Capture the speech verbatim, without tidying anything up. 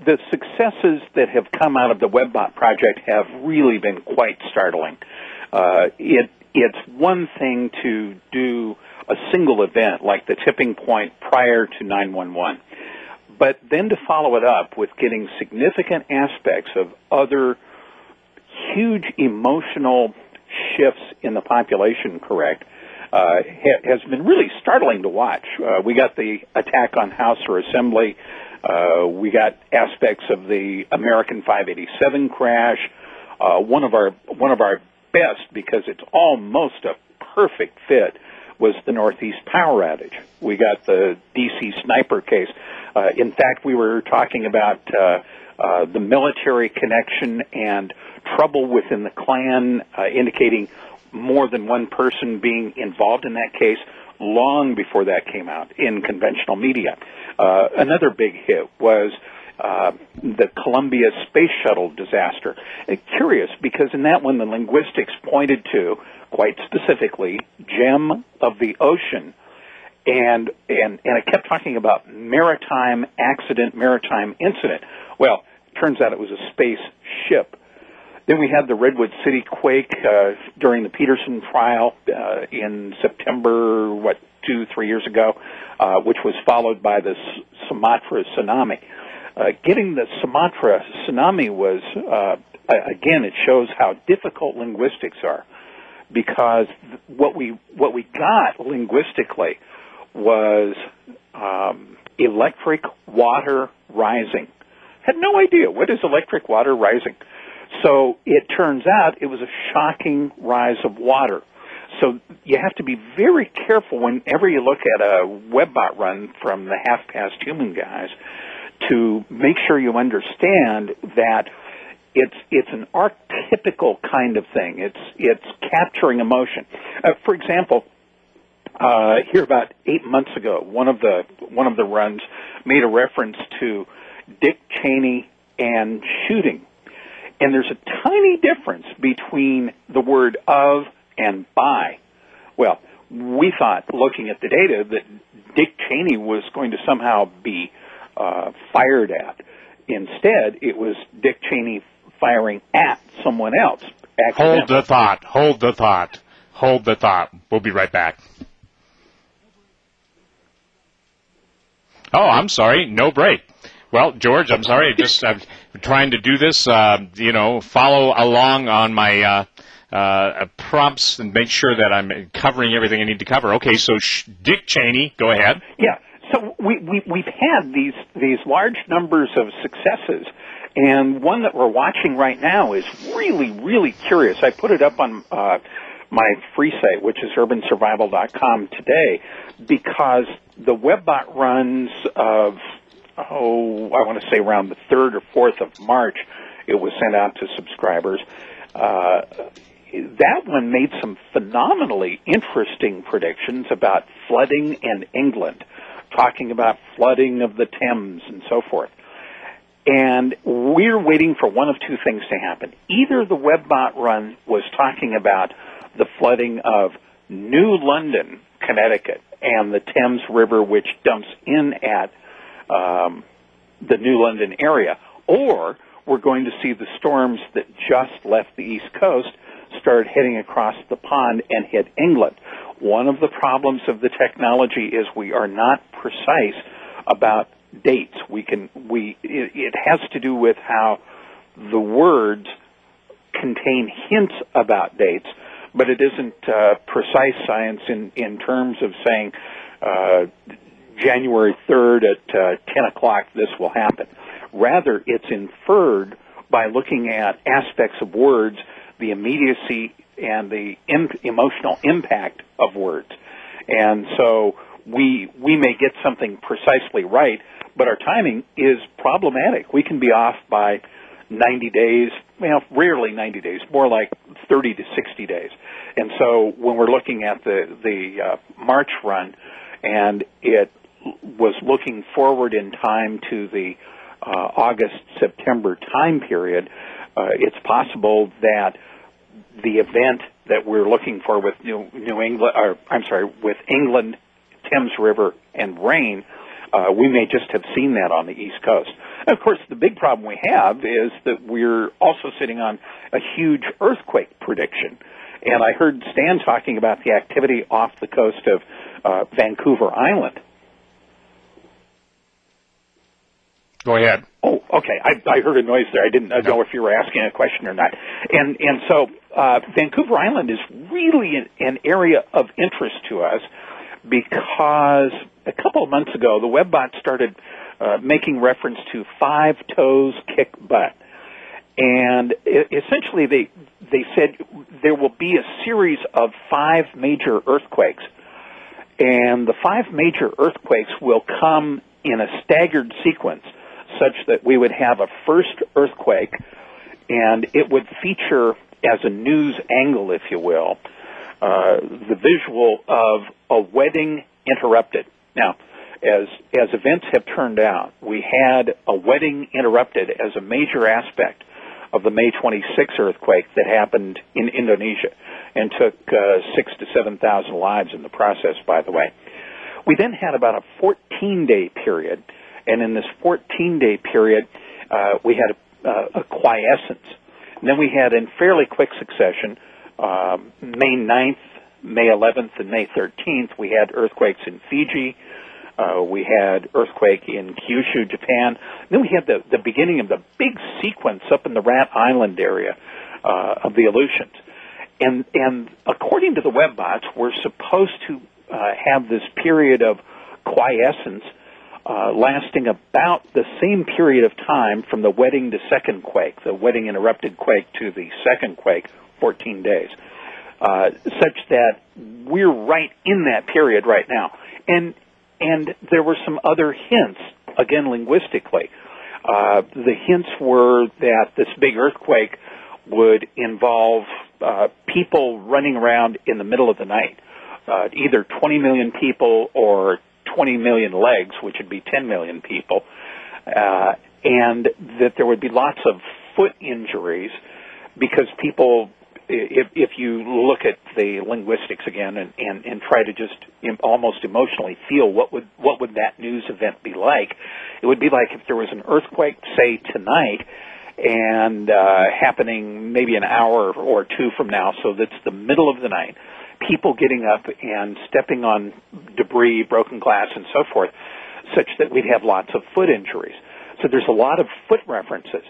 the successes that have come out of the WebBot project have really been quite startling. Uh, it it's one thing to do a single event like the tipping point prior to nine one one, but then to follow it up with getting significant aspects of other huge emotional shifts in the population correct uh, ha- has been really startling to watch. Uh, we got the attack on House or Assembly. Uh, we got aspects of the American five eighty-seven crash. Uh, one of our one of our best, because it's almost a perfect fit, was the Northeast power outage. We got the D C sniper case. Uh, in fact, we were talking about uh, uh, the military connection and trouble within the Klan, uh, indicating more than one person being involved in that case long before that came out in conventional media. Uh, another big hit was uh, the Columbia Space Shuttle disaster. Uh, curious, because in that one the linguistics pointed to, quite specifically, gem of the ocean, and and and it kept talking about maritime accident, maritime incident. Well, turns out it was a space ship. Then we had the Redwood City quake uh, during the Peterson trial uh, in September, what, two, three years ago, uh, which was followed by the S- Sumatra tsunami. Uh, getting the Sumatra tsunami was, uh, again, it shows how difficult linguistics are, because what we what we got linguistically was um, electric water rising. Had no idea, what is electric water rising? So it turns out it was a shocking rise of water. So you have to be very careful whenever you look at a WebBot run from the half-past human guys to make sure you understand that it's it's an archetypical kind of thing. It's it's capturing emotion. Uh, for example, uh, here about eight months ago, one of the one of the runs made a reference to Dick Cheney and shooting. And there's a tiny difference between the word of and by. Well, we thought, looking at the data, that Dick Cheney was going to somehow be uh, fired at. Instead, it was Dick Cheney firing at someone else. Hold the thought. Hold the thought. Hold the thought. We'll be right back. Oh, I'm sorry. No break. Well, George, I'm sorry. Just I'm trying to do this. Uh, you know, follow along on my uh, uh, prompts and make sure that I'm covering everything I need to cover. Okay, so sh- Dick Cheney, go ahead. Yeah. So we, we we've had these these large numbers of successes, and one that we're watching right now is really really curious. I put it up on uh, my free site, which is urban survival dot com today, because the WebBot runs of oh, I want to say around the third or fourth of March, it was sent out to subscribers. Uh, that one made some phenomenally interesting predictions about flooding in England, talking about flooding of the Thames and so forth. And we're waiting for one of two things to happen. Either the WebBot run was talking about the flooding of New London, Connecticut, and the Thames River, which dumps in at Um, the New London area, or we're going to see the storms that just left the East Coast start heading across the pond and hit England. One of the problems of the technology is we are not precise about dates. We can we it, it has to do with how the words contain hints about dates, but it isn't uh, precise science in in terms of saying Uh, January third at uh, ten o'clock, this will happen. Rather, it's inferred by looking at aspects of words, the immediacy and the im- emotional impact of words. And so we we may get something precisely right, but our timing is problematic. We can be off by ninety days, well, rarely ninety days, more like thirty to sixty days. And so when we're looking at the, the uh, March run, and it was looking forward in time to the uh, August-September time period, uh, it's possible that the event that we're looking for with New, New England, or I'm sorry, with England, Thames River, and rain, uh, we may just have seen that on the East Coast. And of course, the big problem we have is that we're also sitting on a huge earthquake prediction. And I heard Stan talking about the activity off the coast of uh, Vancouver Island. Go ahead. Oh, okay. I, I heard a noise there. I didn't know if you were asking a question or not. And and so uh, Vancouver Island is really an, an area of interest to us because a couple of months ago, the WebBot started uh, making reference to five toes kick butt. And it, essentially they they said there will be a series of five major earthquakes. And the five major earthquakes will come in a staggered sequence, such that we would have a first earthquake, and it would feature as a news angle, if you will, uh, the visual of a wedding interrupted. Now, as as events have turned out, we had a wedding interrupted as a major aspect of the May twenty-sixth earthquake that happened in Indonesia and took uh, six to seven thousand lives in the process, by the way. We then had about a fourteen-day period. And in this fourteen-day period, uh, we had a, uh, a quiescence. And then we had, in fairly quick succession, uh, May ninth, May eleventh, and May thirteenth, we had earthquakes in Fiji. Uh, we had earthquake in Kyushu, Japan. And then we had the, the beginning of the big sequence up in the Rat Island area uh, of the Aleutians. And, and according to the WebBots, we're supposed to uh, have this period of quiescence Uh, lasting about the same period of time from the wedding to second quake, the wedding interrupted quake to the second quake, fourteen days, uh, such that we're right in that period right now. And and there were some other hints, again linguistically. Uh, the hints were that this big earthquake would involve uh, people running around in the middle of the night, uh, either twenty million people or twenty million legs, which would be ten million people, uh, and that there would be lots of foot injuries because people, if, if you look at the linguistics again and, and, and try to just almost emotionally feel what would what would that news event be like, it would be like if there was an earthquake, say, tonight, and uh, happening maybe an hour or two from now, so that's the middle of the night, people getting up and stepping on debris, broken glass, and so forth, such that we'd have lots of foot injuries. So there's a lot of foot references.